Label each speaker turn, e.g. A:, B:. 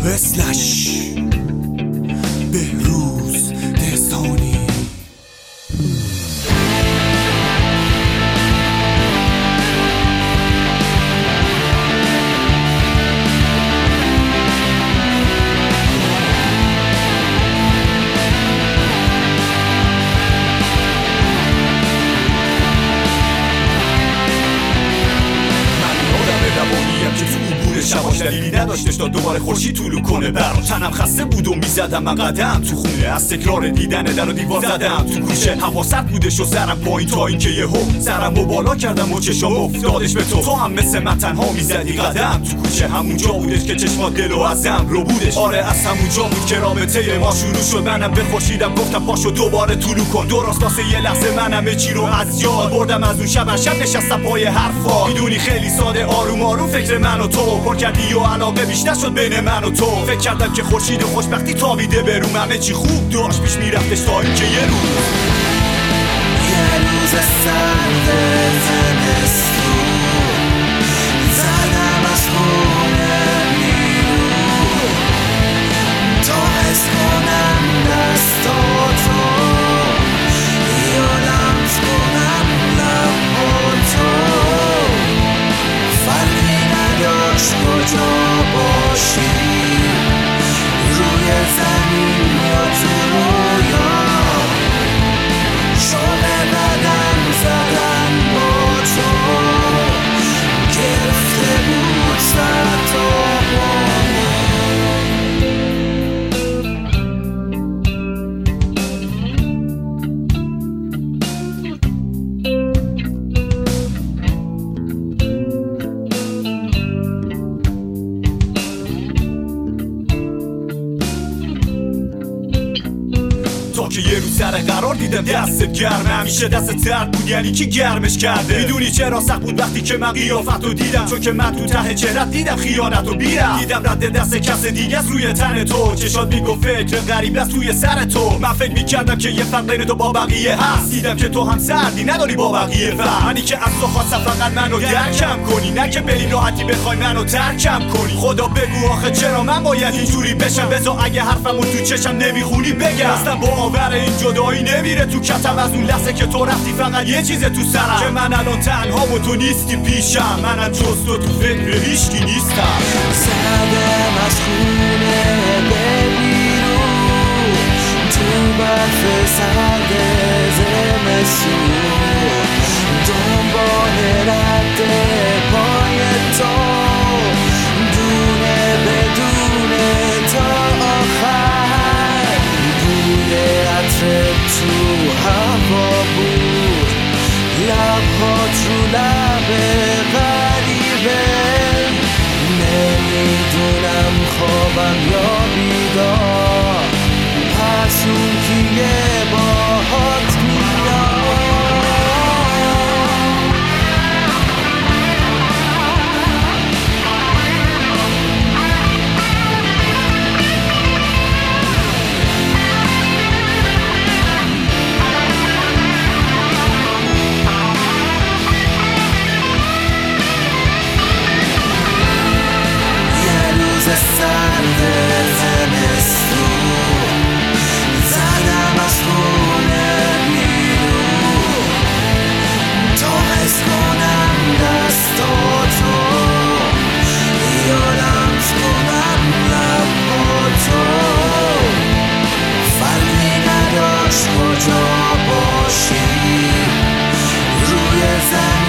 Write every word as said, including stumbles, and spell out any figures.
A: اسلش بهروز دهستانی.
B: شباش دلیلی نداشتش تا دوباره خورشید طولو کنه برام. تنم خسته بود و میزدم من قدم تو خونه، از تکرار دیدن در و دیوار زدم تو گوشه. هوا سرد بودش و سرم پایین تا اینکه یهو سرمو بالا کردم و چشام افتادش به تو. تو هم مثل من تنها میزدی قدم تو کوچه. همونجا بودش که چشمات دل و ازم رو بودش. آره از همونجا بود که رابطه ما شروع شد. منم به خورشیدم گفتم پاشو دوباره طولو کن. درست واسه یه لحظه منم چی رو از یاد بردم. از اون شب شب نشستم پای حرفا. میدونی خیلی ساده آروم آروم فکر من و تو پر کردی و علاقه بیشتر شد بین من و تو. فکر کردم که خورشید و خوشبختی تابیده بروم. همه چی خوب داشت پیش میرفتش تا اینکه یه روز
C: یه روز سرد زمستون زدم از خونه بیرون تا حس کنم دستاتو یا لمس کنم لباتو. فرقی نداشت کجا باشی، روی زمین یا تو رویا. شوق بدن زدن با تو گرفته بود سر تا
B: تا که یه روز سر قرار دیدم دستت گرمه. همیشه دست سرد بود یعنی کی گرمش کرده. میدونی چرا سخت بود وقتی که من قیافتو دیدم؟ چون که من تو ته چهرت دیدم خیانت و بیرم. دیدم رد دست کس دیگه از روی تن تو. چشات میگفت فکر غریب است توی سر تو. من فکر میکردم که یه فرق بین تو با بقیه هست. دیدم که تو هم سردی نداری با بقیه فرق. منی که از تو خواستم فقط منو درکم کنی، نه که بری راحتی بخوای منو ترکم کنی. خدا بگو آخه چرا من باید اینجوری بشم؟ بذار اگه حرفمو تو چشم نمیخونی بگم. اصلا باور این جدایی نمیره تو کتم. از اون لحظه که تو رفتی فقط یه چیز تو سرم، که من الان تنها و تو نیستی پیشم. منم جز تو تو فکر هیچکی نیستم.
C: زدم از خونه بیرون تو برف سرد زمستون دنبال رد پای تو دونه بدونه تا آخر. بوی عطر تو هوا بود، لبهات رو لب غریبه. نمیدونم خوابم یا بیدار، پس اون کیه باهات میاد. سرد زمستون زدم از خونه بیرون تا حس کنم دستاتو یا لمس کنم لباتو. فرقی نداشت کجا باشی، روی زمین